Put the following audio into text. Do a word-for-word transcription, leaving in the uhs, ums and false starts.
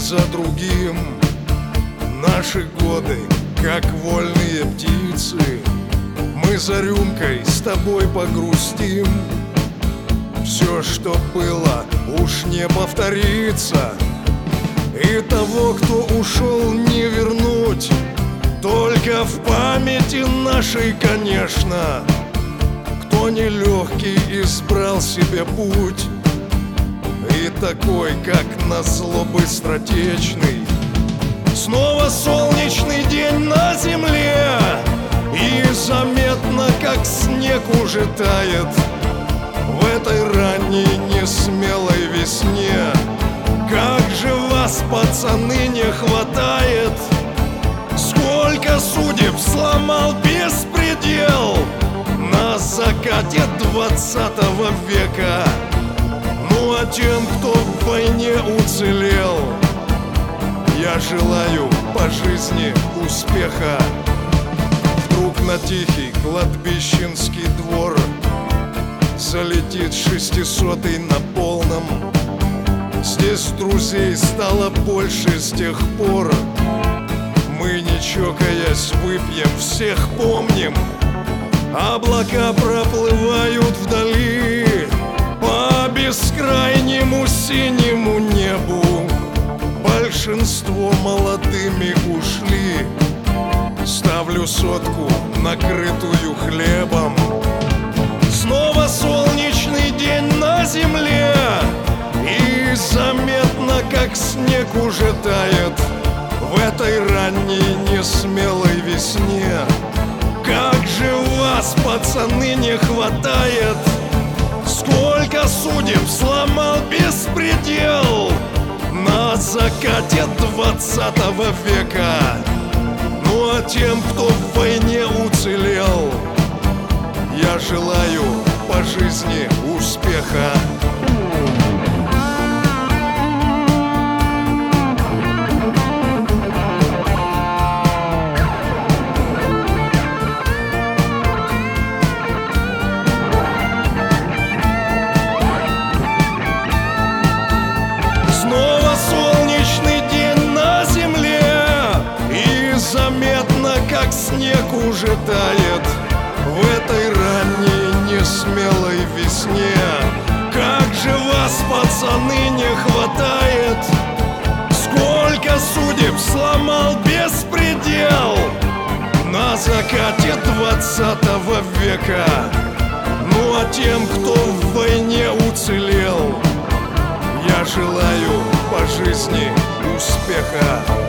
за другим. Наши годы, как вольные птицы, мы за рюмкой с тобой погрустим. Все, что было, уж не повторится, и того, кто ушел, не вернуть. Только в памяти нашей, конечно, кто нелегкий избрал себе путь, и такой, как назло быстротечный. Снова солнечный день на земле, и заметно, как снег уже тает в этой ранней несмелой весне. Как же вас, пацаны, не хватает! Сколько судеб сломал беспредел на закате двадцатого века. Ну а тем, кто в войне уцелел, я желаю по жизни успеха. Вдруг на тихий кладбищенский двор залетит шестисотый на полном. Здесь друзей стало больше с тех пор. Мы, не чокаясь, выпьем, всех помним. Облака проплывают вдали по бескрайнему синему небу. Большинство молодыми ушли. Ставлю сотку, накрытую хлебом. Снова солнечный день на земле, и заметно, как снег уже тает в этой ранней несмелой весне. Как же вас, пацаны, не хватает! Сколько судеб сломал беспредел на закате двадцатого века. Ну а тем, кто в войне уцелел, я желаю по жизни успеха. Снова солнечный день на земле, и заметно, как снег уже тает в этой ранней несмелой весне. Как же вас, пацаны, не хватает! Сколько судеб сломал беспредел на закате двадцатого века. Ну а тем, кто в войне уцелел, я желаю по жизни успеха.